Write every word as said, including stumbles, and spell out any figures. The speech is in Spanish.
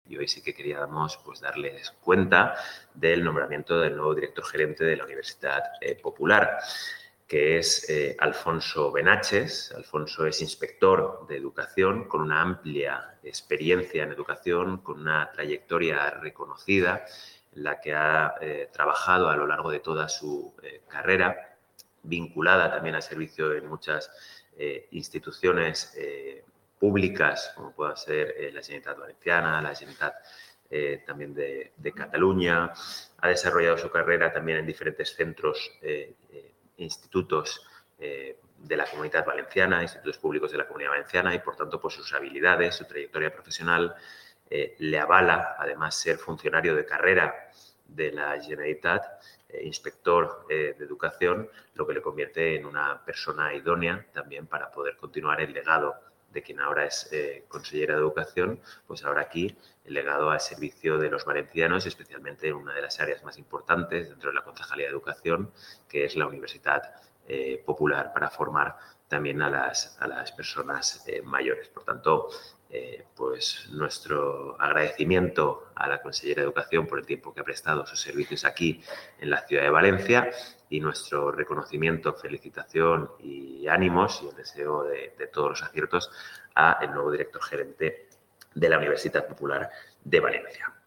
Y hoy sí que queríamos pues, darles cuenta del nombramiento del nuevo director gerente de la Universidad eh, Popular, que es eh, Alfonso Benaches. Alfonso es inspector de educación con una amplia experiencia en educación, con una trayectoria reconocida en la que ha eh, trabajado a lo largo de toda su eh, carrera, vinculada también al servicio en muchas eh, instituciones eh, públicas, como pueda ser eh, la Generalitat Valenciana, la Generalitat eh, también de, de Cataluña. Ha desarrollado su carrera también en diferentes centros eh, eh, institutos eh, de la Comunidad Valenciana, institutos públicos de la Comunidad Valenciana y, por tanto, pues sus habilidades, su trayectoria profesional eh, le avala, además, ser funcionario de carrera de la Generalitat, eh, inspector eh, de educación, lo que le convierte en una persona idónea también para poder continuar el legado de quien ahora es eh, consellera de Educación, pues ahora aquí el legado al servicio de los valencianos, especialmente en una de las áreas más importantes dentro de la Concejalía de Educación, que es la Universidad eh, Popular, para formar también a las, a las personas eh, mayores. Por tanto, eh, pues nuestro agradecimiento a la consellera de Educación por el tiempo que ha prestado sus servicios aquí en la ciudad de Valencia y nuestro reconocimiento, felicitación y ánimos y el deseo de, de todos los aciertos a el nuevo director gerente de la Universidad Popular de Valencia.